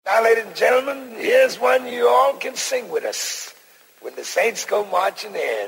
Now, ladies and gentlemen, here's one you all can sing with us. When the Saints go marching in.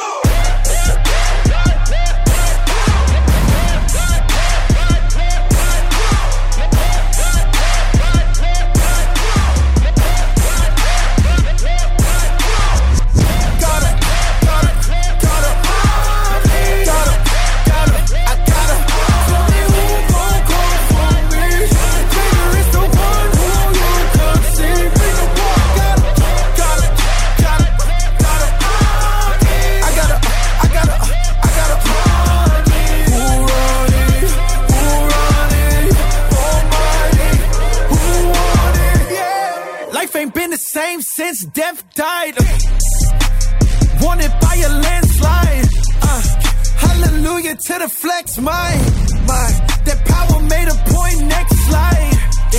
Same since death died. Wanted by a landslide. Hallelujah to the flex. My, that power made a point. Next slide.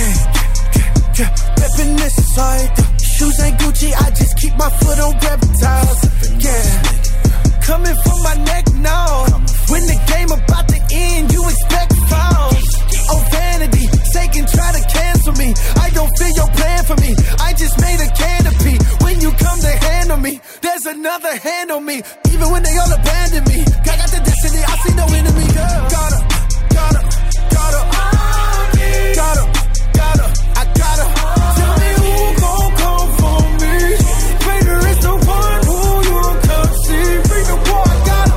Reppin' this side. Shoes ain't Gucci, I just keep my foot on reptiles. Yeah, coming from my neck now. When the game about to end, you expect fouls. Oh, vanity, Satan try to cancel me. I don't feel your plan for me. I just made a canopy. When you come to handle me, there's another hand on me. Even when they all abandon me, I got the destiny, I see no enemy. Girl. Gotta, I gotta. Tell me who gon' come for me. Greater is the one who you don't come see. Bring the war, I gotta.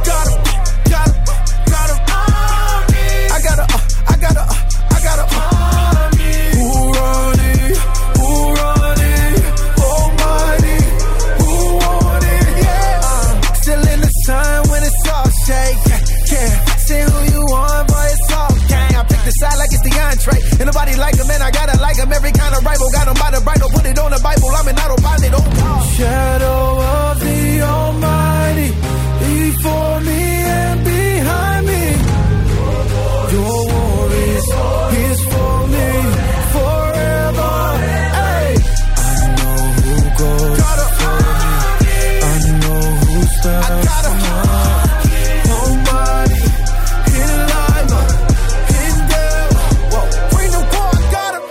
Who run it? Almighty, who want it? Yeah. Still in the sun when it's all shake. Yeah, say who you want, boy, it's all gang. I pick the side like it's the entree. Ain't nobody like him, man, I gotta like him. Every kind of rival, got him by the bridle. Put it on the Bible, I'm an autopilot. Oh, shadow of the Almighty, before me and behind me. Your war is for me forever. Hey, I know who goes for me. I know who stands for me. Almighty, in Lima, in Dell. Bring the war, I got him.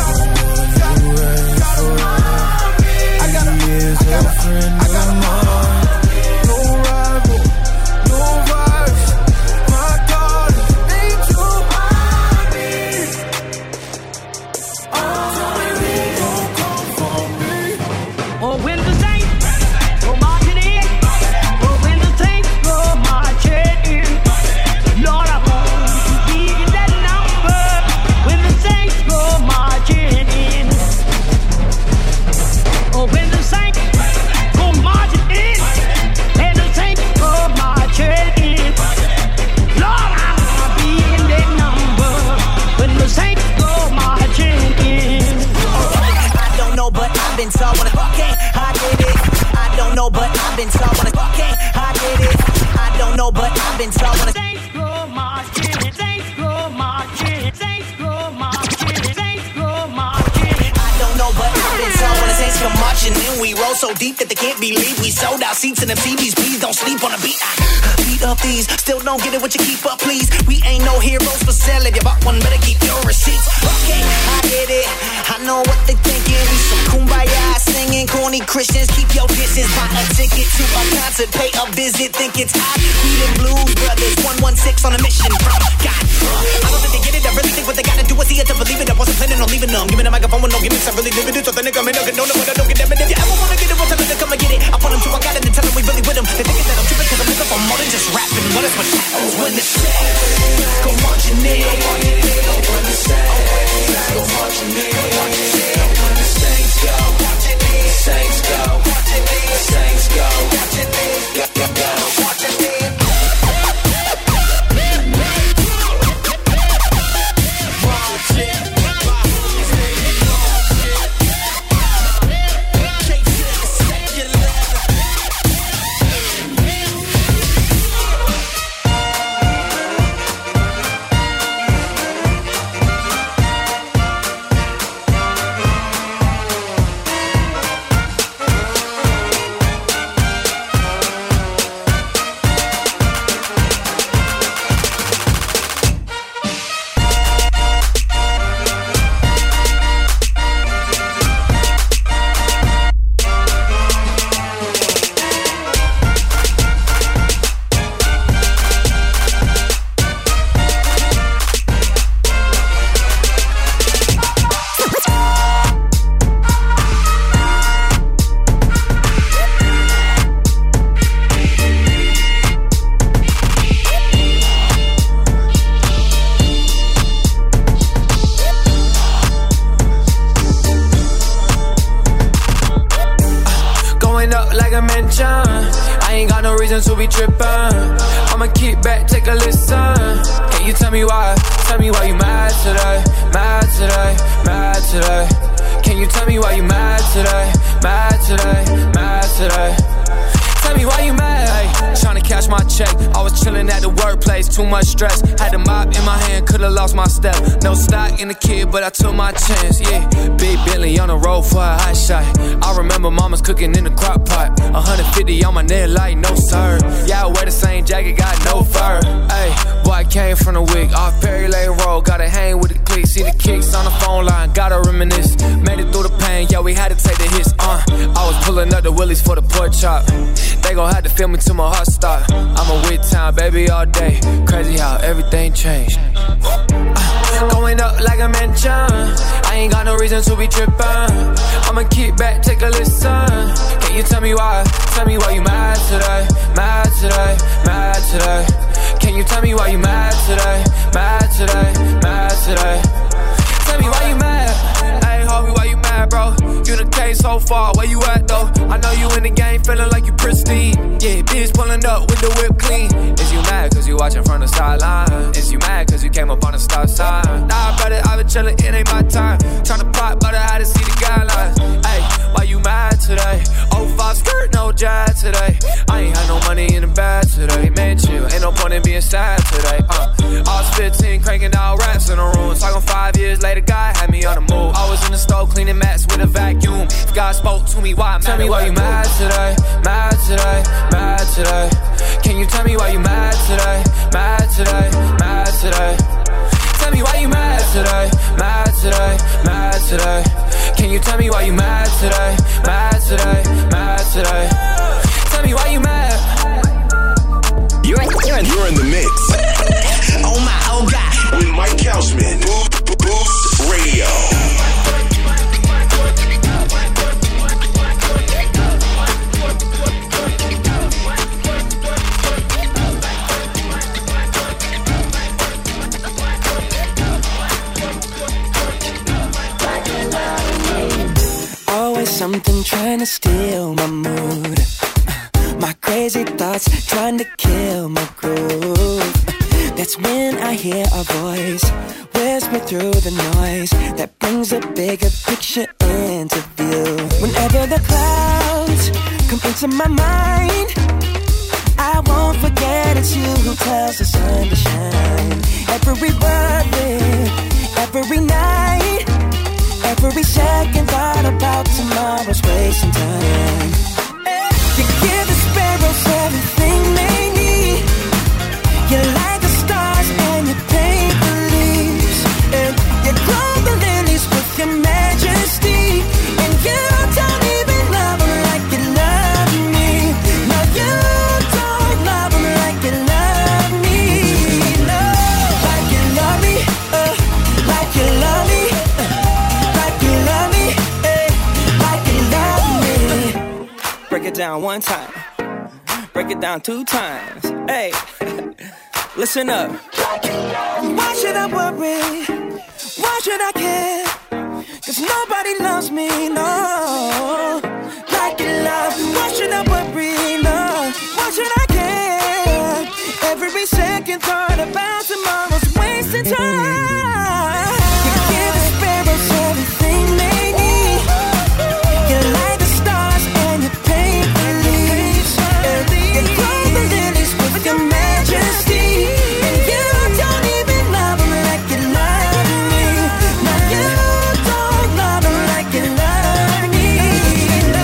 I got a friend of mine. No rival, no vibes. My God, angel. Or when the Saints go marching in, or when the Saints go marching in, Lord, I want to be in that number. When the Saints go marching in, or when the Saints go marching in, and the Saints go marching in, Lord, I want to be in that number. When the Saints go marching in. I don't know, but I've been told when I did it. I don't know, but I've been told when I did it. I don't know, but I've been told when Saints go marching, Saints go marching, Saints go marching, Saints go marching. I don't know, but I've been told when the Saints come marching in. We roll so deep that they can't believe we sold out seats in the TVs. Please don't sleep on the beat. I beat up these, still don't get it, what you keep up, please. We ain't no heroes for sale. If you bought one, better keep your receipts. Okay, I get it. I know what they thinking. We some kumbaya singing, corny Christians. Keep your distance. Buy a ticket to a concert, pay a visit. Think it's hot. We the Blues Brothers, 116 on a mission from God. I don't think they get it. I really think what they gotta do is see it to believe it. I wasn't planning on leaving them. Give me the microphone with no gimmicks. I really live it. So the nigga may not get no, but I don't get them. And if you ever wanna get it, what's up, come and get it. I put them to I got it and tell them we really with them. They think that I'm tripping cause I'm looking for more than just rapping. What is what happens when the Saints go marching in? When the Saints go marching in. When the Saints go marching in. Saints go marching in. Saints go marching in. Go marching in. a mention. I ain't got no reason to be trippin'. I'ma kick back, take a listen. Can you tell me why? Tell me why you mad today? Mad today, mad today. Can you tell me why you mad today? Mad today, mad today. Tell me why you mad, ay. Tryna cash my check. I was chillin' at the workplace, too much stress. Had the mop in my hand, could've lost my step. No stock in the kid, but I took my chance, yeah. Big Bentley on the road for a hot shot. I remember mama's cooking in the crock pot. 150 on my neck like no sir. Yeah, I wear the same jacket, got no fur. Ay, boy, I came from the wig, off Perry Lane Road. Gotta hang with the clique, see the kicks on the phone line. Gotta reminisce, made it through the pain, yeah, we had to take the hits, I was pulling up the willies for the pork chop. They gon' have to feel me till my heart stop. I'm a with town, baby, all day. Crazy how everything changed. Going up like a mansion. I ain't got no reason to be trippin'. I'ma kick back, take a listen. Can you tell me why? Tell me why you mad today? Mad today, mad today. Can you tell me why you mad today? Mad today, mad today. Tell me why you mad? Hey, homie, why you mad, bro? You done came so far, where you at, though? I know you in the game, feeling like you pristine. Yeah, bitch pulling up with the whip clean. Is you mad cause you watching from the sideline? Is you mad cause you came up on the stop sign? Nah, brother, I been chillin', it ain't my time. Tryna pop, but I had to see the guidelines. Hey, why you mad today? 05 skirt, no jazz today. I ain't had no money in the bag today. Man, chill, ain't no point in being sad today. I was 15, cranking out raps in the room. Talking 5 years later, God had me on the move. I was in the stove cleaning mats with a vacuum. If God spoke to me, why? Tell me why you mad today? Mad today, mad today. Can you tell me why you mad today? Mad today, mad today. Tell me why you mad today? Mad today, mad today. Can you tell me why you mad today? Mad today, mad today. Tell me why you mad? You're in the mix. Oh my, oh God. With Mike Couchman. Boost Radio. Always something trying to steal my mood. My crazy thoughts trying to kill my groove. That's when I hear a voice whisper through the noise that brings a bigger picture into view. Whenever the clouds come into my mind, I won't forget it's you who tells the sun to shine. Every birthday, every night, every second thought about tomorrow's wasting time. You give the sparrows everything they need. You light the stars and you paint the leaves. And you grow the lilies with your majesty. And you don't even love them like you love me. No, you don't love them like you love me. No, like you love me, like you love me, like you love me, like you love me. Break it down one time, break it down 2 times. Hey, listen up. Why should I worry? Why should I care? 'Cause nobody loves me, no, like you love me. Why should I worry? No, why should I care? Every second thought about tomorrow's wasting time. You give the sparrows everything they need. You light the stars and you paint the leaves. You grow the lilies with your majesty. And you don't even love them like you love me. No, you don't love them like you love me. No.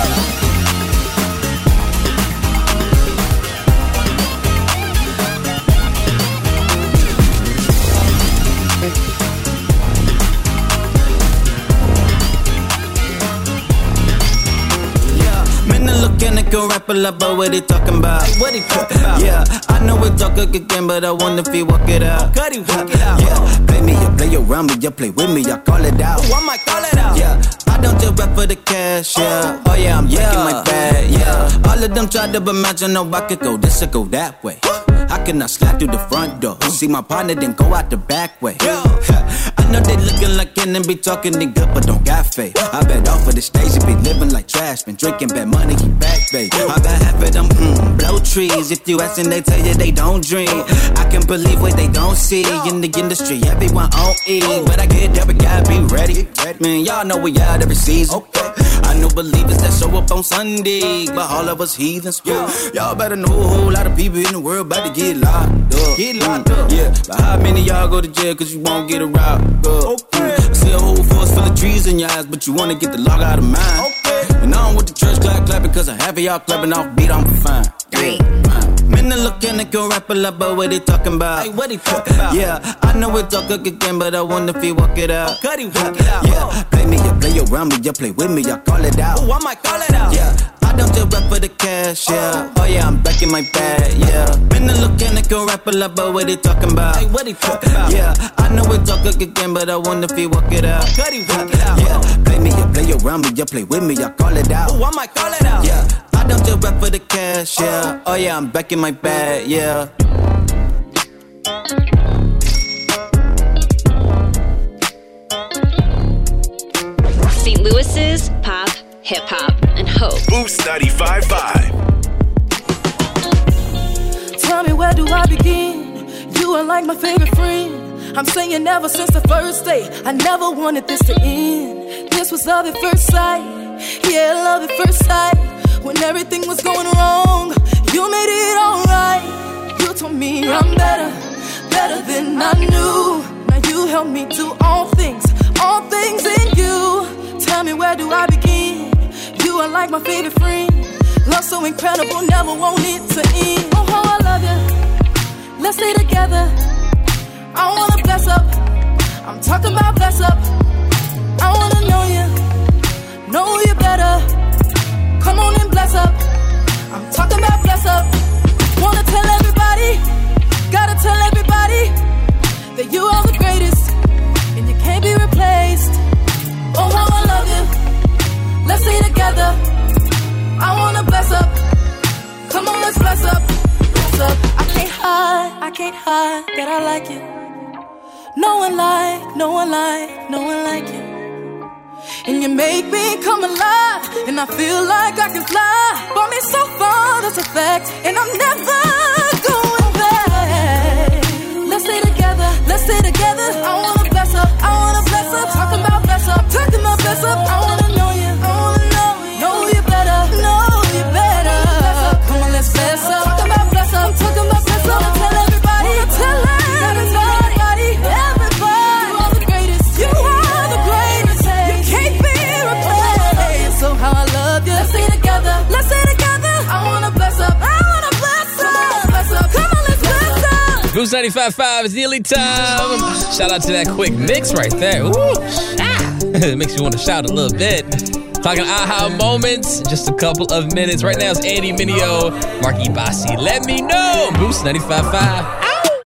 Can rap a lot, but what he talking about? What he talking about? Yeah, I know we talk again, but I wonder if he walk it out. Could he walk it out? Yeah, play me, you play around me, you play with me, I call it out. Ooh, I might call it out. Yeah, I don't just rap for the cash, yeah. Oh yeah, I'm breaking my bag, yeah. All of them try to imagine, no, I could go this or go that way. How can I slide through the front door? See my partner, then go out the back way. I know they looking like in and be talking they good, but don't got faith. I bet off of the stage, you be living like trash, been drinking bad money, he back, babe. I got half of them blow trees. If you ask and they tell you they don't dream, I can believe what they don't see. In the industry, everyone on E, but I get there, we gotta be ready. Man, y'all know we out every season. I know believers that show up on Sunday, but all of us heathens. Y'all better know a whole lot of people in the world about to get locked up. Yeah, but how many y'all go to jail cause you won't get a route up? See a whole forest full of trees in your eyes, but you wanna get the log out of mine. And I don't want the church clapping cause I have y'all clapping off beat, I'm fine. Men are looking at your rapper like, but what they talking about? Hey, what he talking about? Yeah, I know it's all good again, but I wonder if he walk it out. Could he walk it out? Yeah, play me, you play around me, you play with me, I call it out. Oh, I might call it out. Yeah, I don't just rap for the cash, yeah. Oh yeah, I'm back in my bag, yeah. Men are looking at your rapper like, but what they talking about? Hey, what he talking about? Yeah, I know it's all good again, but I wonder if he walk it out. Could he walk it out? Yeah, play me, you play around me, you play with me, I call it out. Oh, I might call it out. Yeah. I don't just rap for the cash, yeah. Oh yeah, I'm back in my bag, yeah. St. Louis's pop, hip hop, and hope. Boost 95.5. Tell me, where do I begin? You are like my favorite friend. I'm saying ever since the first day, I never wanted this to end. This was love at first sight. Yeah, love at first sight. When everything was going wrong, you made it alright. You told me I'm better, better than I knew. Now you help me do all things in you. Tell me, where do I begin? You are like my favorite friend. Love so incredible, never want it to end. Oh, how I love you. Let's stay together. I wanna bless up. I'm talking about bless up. I wanna know you better. Come on and bless up. I'm talking about bless up. Wanna tell everybody, gotta tell everybody that you are the greatest and you can't be replaced. Oh, how I love you. Let's stay together. I wanna bless up. Come on, let's bless up. Bless up. I can't hide that I like you. No one like you. And you make me come alive, and I feel like I can fly. Brought me so far, that's a fact, and I'm never going back. Let's stay together, let's stay together. I wanna bless up, talking about bless up, talking about bless up. I wanna know you, know you better, bless up. Come on, let's bless up, talking about bless up, talking about bless up. Wanna tell everybody, everybody, you are the greatest, you are the greatest. You can't be replaced. So how I love you. Let's stay together. I wanna bless up. Come on, let's bless up. Boost 95.5 is nearly time. Shout out to that quick mix right there. Ooh, it makes you want to shout a little bit. Talking aha moments, just a couple of minutes. Right now it's Andy Mineo, Marky Bossy. Let me know. Boost 95.5.